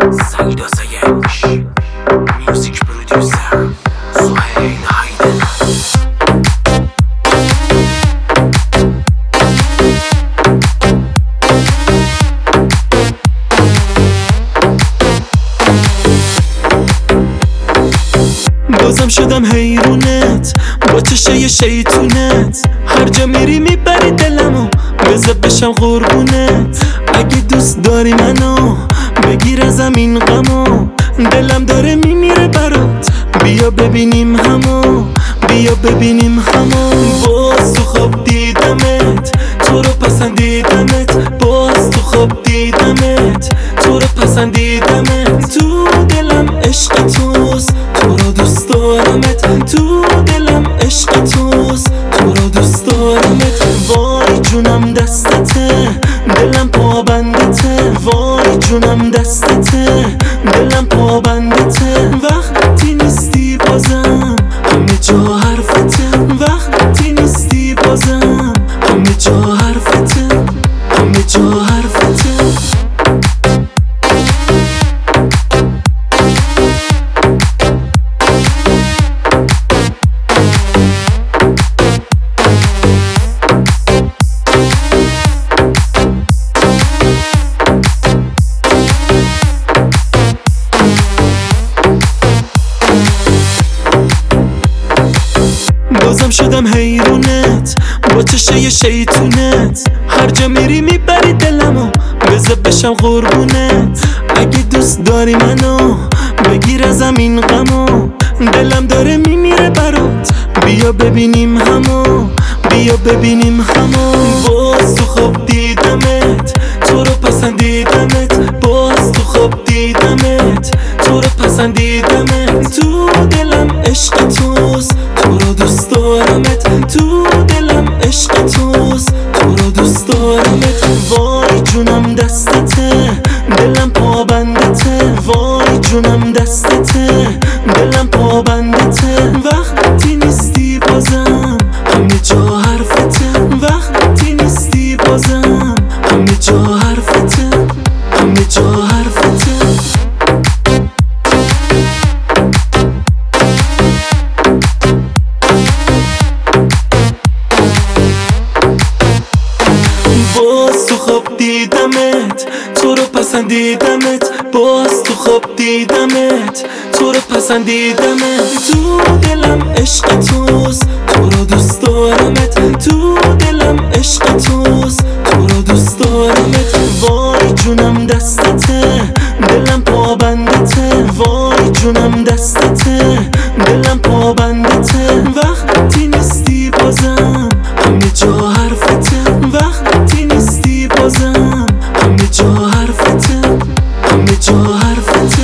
Salda Sayenç Music Producer Suheyl Hayden. بازم شدم حیرونت با چشه شیطونت، هر جا میری میبری دلمو، بذار بشم قربونت. اگه دوست داری منو بگیر ازم این غمو، دلم داره میمیره برات، بیا ببینیم همو، بیا ببینیم همو. باز تو خواب دیدمت، تو رو پسندیدمت، باز تو خواب دیدمت، تو رو پسندیدمت. تو دلم عشق توست، تو رو دوست دارمت، تو دلم عشق توست، تو رو دوست دارمت. وای جونم دستته، دلم پابندته، وای جونم دستته، دلم پابندته. وقتی نیستی بازم همه جا حرفته، وقتی نیستی بازم همه جا حرفته، همه جا حرفته. بازم شدم حیرونت با چشه شیطونت، هر جا میری میبری دلمو، بذار بشم قربونت. اگه دوست داری منو بگیر ازم این غمو، دلم داره میمیره برات، بیا ببینیم همو، بیا ببینیم همو. باز تو خواب دیدمت، تو رو پسندیدمت، باز تو خواب دیدمت، تو رو پسندیدمت. تو دلم عشق توست، تو رو دوست دارمت، تو دلم عشق توست، تو رو دوست دارمت. وای جونم دستته، دلم پابندته، وای جونم دستته، دلم پابندته. وقتی نیستی بازم همه جا حرفته، وقتی نیستی بازم همه جا حرفته، همه جا حرفته. باز تو خواب دیدمت، تو رو پسندیدمت، باز تو خواب دیدمت، تو رو پسندیدمت. تو دلم عشق توست، تو رو دوست دارمت، تو دلم عشق توست، تو رو دوست دارمت. وای جونم دستته، دلم پابندته، وای جونم دستته، دلم پابندته. وقتی نیستی بازم همه جا حرفته، وقتی نیستی بازم همه جا حرفته، همه جا حرفته.